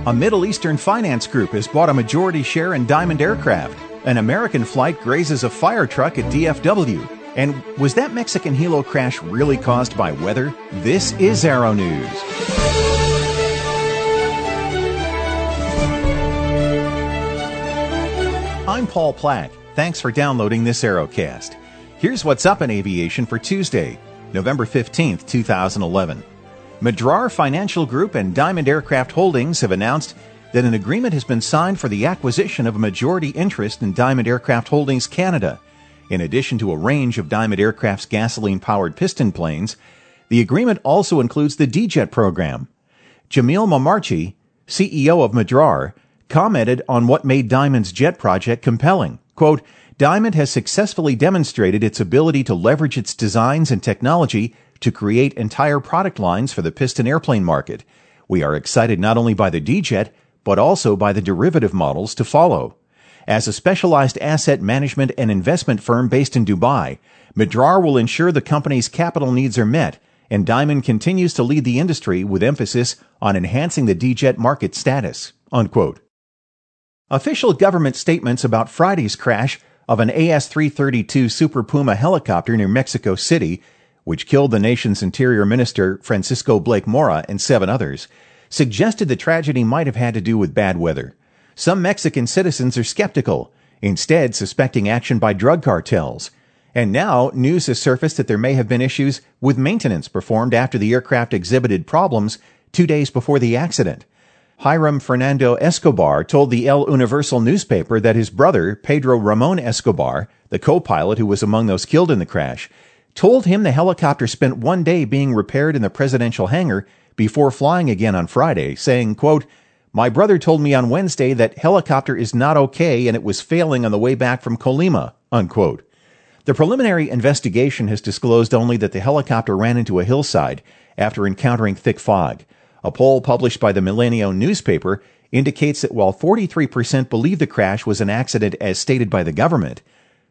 A Middle Eastern finance group has bought a majority share in Diamond Aircraft. An American flight grazes a fire truck at DFW. And was that Mexican helo crash really caused by weather? This is Arrow News. I'm Paul Platt. Thanks for downloading this Arrowcast. Here's what's up in aviation for Tuesday, November 15th, 2011. Madrar Financial Group and Diamond Aircraft Holdings have announced that an agreement has been signed for the acquisition of a majority interest in Diamond Aircraft Holdings Canada. In addition to a range of Diamond Aircraft's gasoline-powered piston planes, the agreement also includes the D-Jet program. Jamil Momarchi, CEO of Madrar, commented on what made Diamond's jet project compelling. Quote, Diamond has successfully demonstrated its ability to leverage its designs and technology to create entire product lines for the piston airplane market. We are excited not only by the D-Jet, but also by the derivative models to follow. As a specialized asset management and investment firm based in Dubai, Madrar will ensure the company's capital needs are met, and Diamond continues to lead the industry with emphasis on enhancing the D-Jet market status. Unquote. Official government statements about Friday's crash of an AS-332 Super Puma helicopter near Mexico City, which killed the nation's Interior Minister Francisco Blake Mora and 7 others, suggested the tragedy might have had to do with bad weather. Some Mexican citizens are skeptical, instead suspecting action by drug cartels. And now, news has surfaced that there may have been issues with maintenance performed after the aircraft exhibited problems 2 days before the accident. Hiram Fernando Escobar told the El Universal newspaper that his brother, Pedro Ramon Escobar, the co-pilot who was among those killed in the crash, told him the helicopter spent 1 day being repaired in the presidential hangar before flying again on Friday, saying, quote, My brother told me on Wednesday that helicopter is not okay and it was failing on the way back from Colima, unquote. The preliminary investigation has disclosed only that the helicopter ran into a hillside after encountering thick fog. A poll published by the Milenio newspaper indicates that while 43% believe the crash was an accident as stated by the government,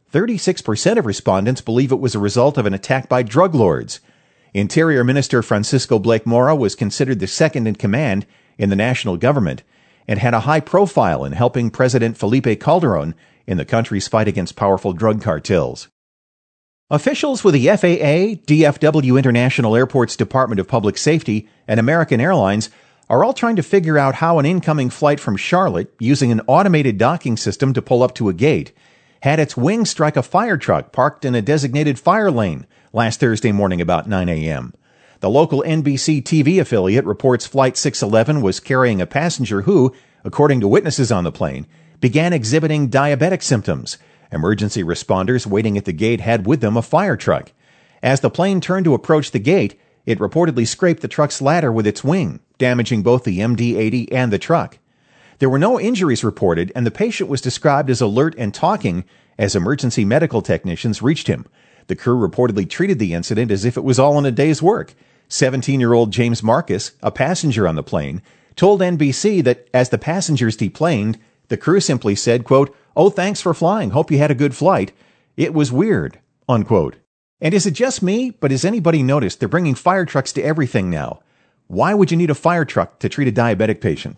36% of respondents believe it was a result of an attack by drug lords. Interior Minister Francisco Blake Mora was considered the second in command in the national government and had a high profile in helping President Felipe Calderon in the country's fight against powerful drug cartels. Officials with the FAA, DFW International Airport's Department of Public Safety, and American Airlines are all trying to figure out how an incoming flight from Charlotte, using an automated docking system to pull up to a gate, had its wing strike a fire truck parked in a designated fire lane last Thursday morning about 9 a.m. The local NBC TV affiliate reports Flight 611 was carrying a passenger who, according to witnesses on the plane, began exhibiting diabetic symptoms. Emergency responders waiting at the gate had with them a fire truck. As the plane turned to approach the gate, it reportedly scraped the truck's ladder with its wing, damaging both the MD-80 and the truck. There were no injuries reported, and the patient was described as alert and talking as emergency medical technicians reached him. The crew reportedly treated the incident as if it was all in a day's work. 17-year-old James Marcus, a passenger on the plane, told NBC that as the passengers deplaned, the crew simply said, quote, Oh, thanks for flying. Hope you had a good flight. It was weird, unquote. And is it just me, but has anybody noticed they're bringing fire trucks to everything now? Why would you need a fire truck to treat a diabetic patient?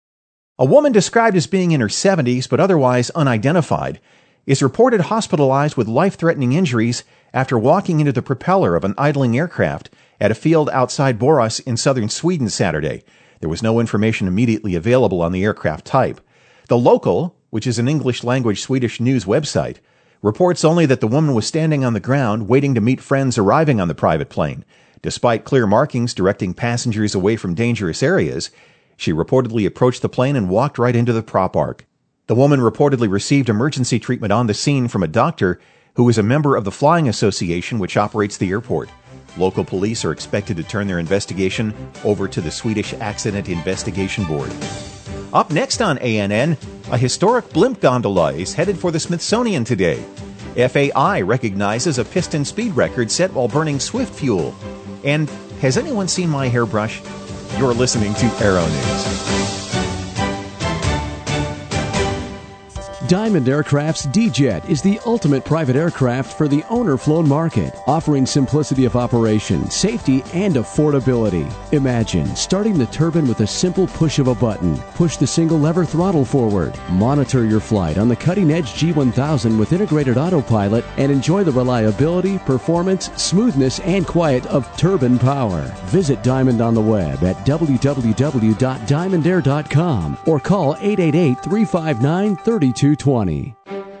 A woman described as being in her 70s but otherwise unidentified is reported hospitalized with life-threatening injuries after walking into the propeller of an idling aircraft at a field outside Borås in southern Sweden Saturday. There was no information immediately available on the aircraft type. The Local, which is an English-language Swedish news website, reports only that the woman was standing on the ground waiting to meet friends arriving on the private plane. Despite clear markings directing passengers away from dangerous areas, she reportedly approached the plane and walked right into the prop arc. The woman reportedly received emergency treatment on the scene from a doctor who is a member of the Flying Association, which operates the airport. Local police are expected to turn their investigation over to the Swedish Accident Investigation Board. Up next on ANN, a historic blimp gondola is headed for the Smithsonian today. FAI recognizes a piston speed record set while burning Swift fuel. And has anyone seen my hairbrush? You're listening to Arrow News. Diamond Aircraft's D-Jet is the ultimate private aircraft for the owner-flown market, offering simplicity of operation, safety, and affordability. Imagine starting the turbine with a simple push of a button. Push the single lever throttle forward. Monitor your flight on the cutting-edge G1000 with integrated autopilot and enjoy the reliability, performance, smoothness, and quiet of turbine power. Visit Diamond on the web at www.diamondair.com or call 888-359-3220.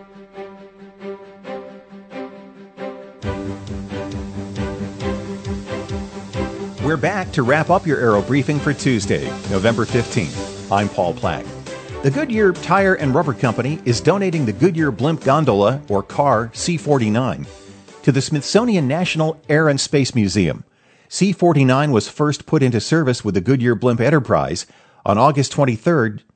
We're back to wrap up your Aero Briefing for Tuesday, November 15th. I'm Paul Plack. The Goodyear Tire and Rubber Company is donating the Goodyear Blimp Gondola, or car, C-49, to the Smithsonian National Air and Space Museum. C-49 was first put into service with the Goodyear Blimp Enterprise on August 23,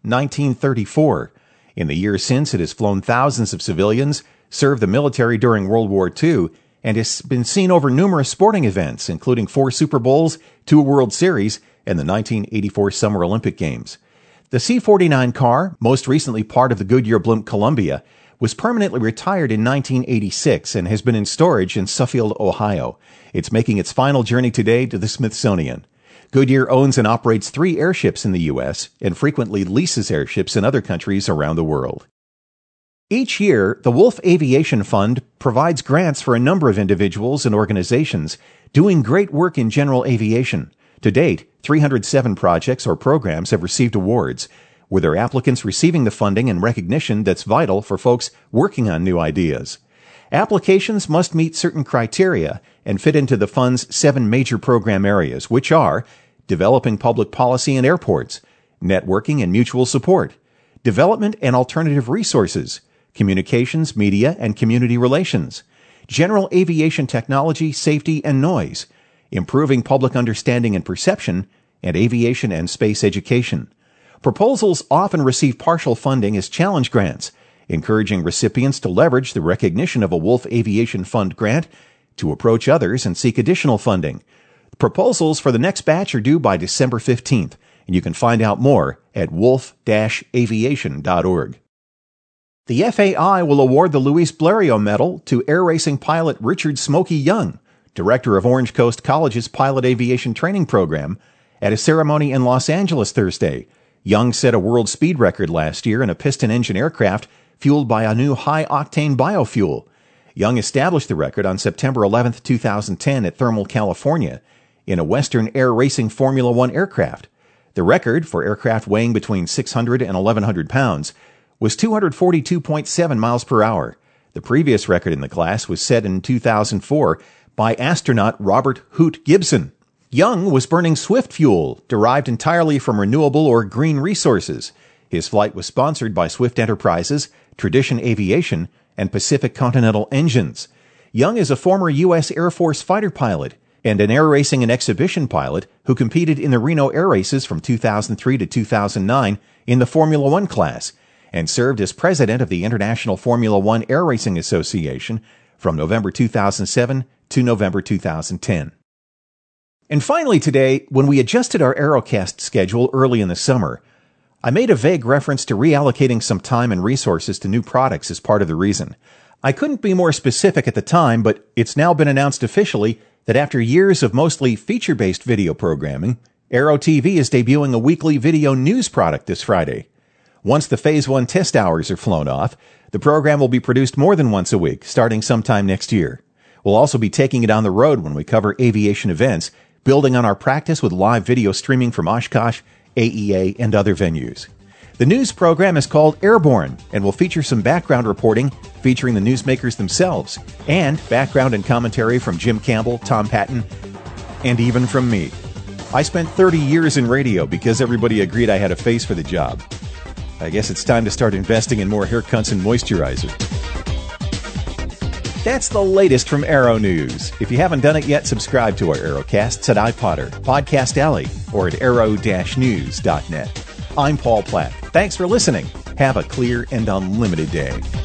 1934. In the years since, it has flown thousands of civilians, served the military during World War II, and has been seen over numerous sporting events, including 4 Super Bowls, 2 World Series, and the 1984 Summer Olympic Games. The C-49 car, most recently part of the Goodyear Blimp Columbia, was permanently retired in 1986 and has been in storage in Suffield, Ohio. It's making its final journey today to the Smithsonian. Goodyear owns and operates 3 airships in the U.S. and frequently leases airships in other countries around the world. Each year, the Wolf Aviation Fund provides grants for a number of individuals and organizations doing great work in general aviation. To date, 307 projects or programs have received awards, with their applicants receiving the funding and recognition that's vital for folks working on new ideas. Applications must meet certain criteria and fit into the fund's 7 major program areas, which are developing public policy in airports, networking and mutual support, development and alternative resources, communications, media, and community relations, general aviation technology, safety, and noise, improving public understanding and perception, and aviation and space education. Proposals often receive partial funding as challenge grants, encouraging recipients to leverage the recognition of a Wolf Aviation Fund grant to approach others and seek additional funding. Proposals for the next batch are due by December 15th, and you can find out more at wolf-aviation.org. The FAI will award the Luis Blériot Medal to air racing pilot Richard Smokey Young, director of Orange Coast College's pilot aviation training program, at a ceremony in Los Angeles Thursday. Young set a world speed record last year in a piston-engine aircraft fueled by a new high-octane biofuel. Young established the record on September 11, 2010 at Thermal, California, in a Western Air Racing Formula One aircraft. The record, for aircraft weighing between 600 and 1,100 pounds, was 242.7 miles per hour. The previous record in the class was set in 2004 by astronaut Robert Hoot Gibson. Young was burning Swift fuel, derived entirely from renewable or green resources. His flight was sponsored by Swift Enterprises, Tradition Aviation, and Pacific Continental Engines. Young is a former U.S. Air Force fighter pilot and an air racing and exhibition pilot who competed in the Reno Air Races from 2003 to 2009 in the Formula One class and served as president of the International Formula One Air Racing Association from November 2007 to November 2010. And finally today, when we adjusted our Aerocast schedule early in the summer, I made a vague reference to reallocating some time and resources to new products as part of the reason. I couldn't be more specific at the time, but it's now been announced officially that after years of mostly feature-based video programming, Aero TV is debuting a weekly video news product this Friday. Once the Phase 1 test hours are flown off, the program will be produced more than once a week, starting sometime next year. We'll also be taking it on the road when we cover aviation events, building on our practice with live video streaming from Oshkosh, AEA, and other venues. The news program is called Airborne and will feature some background reporting featuring the newsmakers themselves, and background and commentary from Jim Campbell, Tom Patton, and even from me. I spent 30 years in radio because everybody agreed I had a face for the job. I guess it's time to start investing in more haircuts and moisturizer. That's the latest from Aero News. If you haven't done it yet, subscribe to our Aerocasts at iPodder, Podcast Alley, or at aero-news.net. I'm Paul Platt. Thanks for listening. Have a clear and unlimited day.